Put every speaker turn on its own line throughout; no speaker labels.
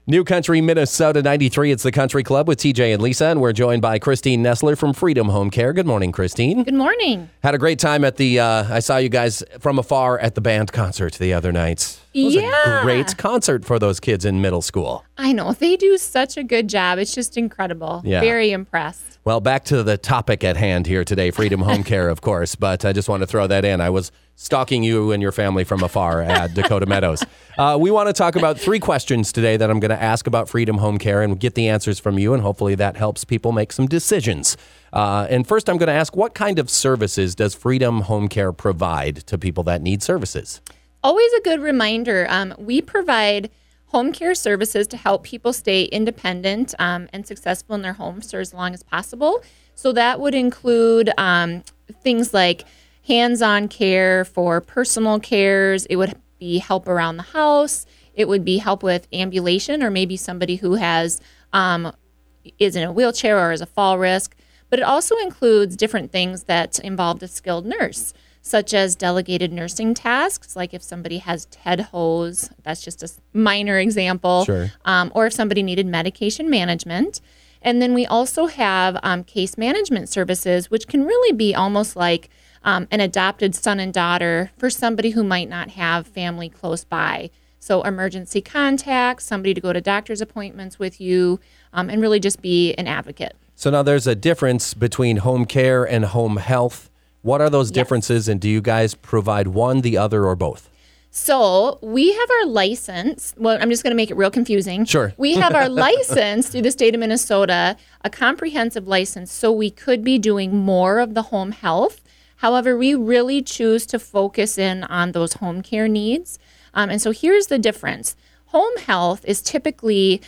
New Country, Minnesota 93. It's the Country Club with TJ and Lisa, and we're joined by Christine Nestler from Freedom Home Care. Good morning, Christine.
Good morning.
Had a great time at the, I saw you guys from afar at the band concert the other night. It was a great concert for those kids in middle school.
I know. They do such a good job. It's just incredible.
Yeah.
Very impressed.
Well, back to the topic at hand here today, Freedom Home Care, of course, but I just want to throw that in. I was stalking you and your family from afar at Dakota Meadows. We want to talk about 3 questions today that I'm going to ask about Freedom Home Care and get the answers from you, and hopefully that helps people make some decisions. And first, I'm going to ask, what kind of services does Freedom Home Care provide to people that need services?
Always a good reminder. We provide home care services to help people stay independent and successful in their homes for as long as possible. So that would include things like hands-on care for personal cares. It would be help around the house. It would be help with ambulation, or maybe somebody who has is in a wheelchair or is a fall risk. But it also includes different things that involve a skilled nurse, such as delegated nursing tasks, like if somebody has TED hose, that's just a minor example,
Sure.
Or if somebody needed medication management. And then we also have case management services, which can really be almost like an adopted son and daughter for somebody who might not have family close by. So emergency contacts, somebody to go to doctor's appointments with you, and really just be an advocate.
So now there's a difference between home care and home health. What are those differences, and do you guys provide one, the other, or both?
So we have our license. Well, I'm just going to make it real confusing.
Sure.
We have our license through the state of Minnesota, a comprehensive license, so we could be doing more of the home health. However, we really choose to focus in on those home care needs. And so here's the difference. Home health is typically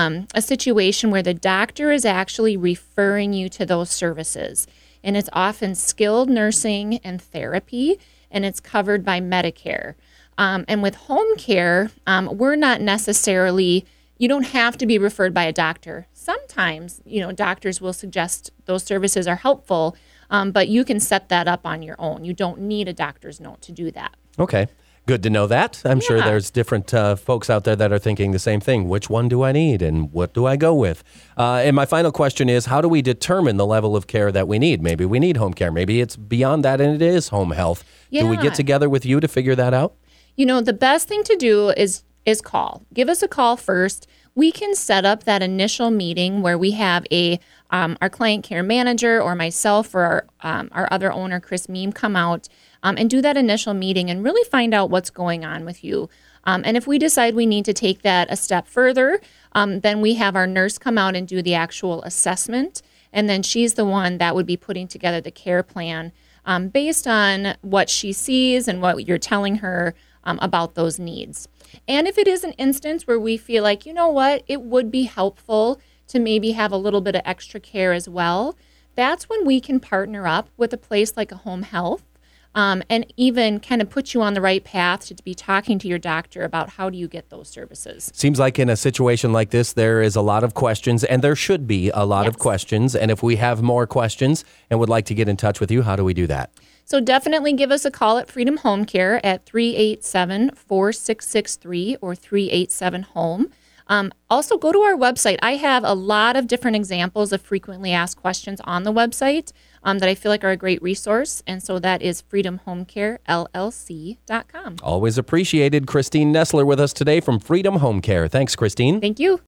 a situation where the doctor is actually referring you to those services. And it's often skilled nursing and therapy, and it's covered by Medicare. And with home care, we're not necessarily, you don't have to be referred by a doctor. Sometimes, doctors will suggest those services are helpful, but you can set that up on your own. You don't need a doctor's note to do that.
Okay. Good to know that. I'm sure there's different folks out there that are thinking the same thing. Which one do I need and what do I go with? And my final question is, how do we determine the level of care that we need? Maybe we need home care. Maybe it's beyond that and it is home health.
Yeah.
Do we get together with you to figure that out?
The best thing to do is call. Give us a call first. We can set up that initial meeting where we have our client care manager or myself or our other owner, Chris Meem, come out and do that initial meeting and really find out what's going on with you. And if we decide we need to take that a step further, then we have our nurse come out and do the actual assessment. And then she's the one that would be putting together the care plan based on what she sees and what you're telling her about those needs. And if it is an instance where we feel like, it would be helpful to maybe have a little bit of extra care as well, that's when we can partner up with a place like a home health and even kind of put you on the right path to be talking to your doctor about how do you get those services.
Seems like in a situation like this, there is a lot of questions, and there should be a lot of questions. And if we have more questions and would like to get in touch with you, how do we do that?
So definitely give us a call at Freedom Home Care at 387-4663 or 387-HOME. Also, go to our website. I have a lot of different examples of frequently asked questions on the website that I feel like are a great resource. And so that is freedomhomecarellc.com.
Always appreciated. Christine Nestler with us today from Freedom Home Care. Thanks, Christine.
Thank you.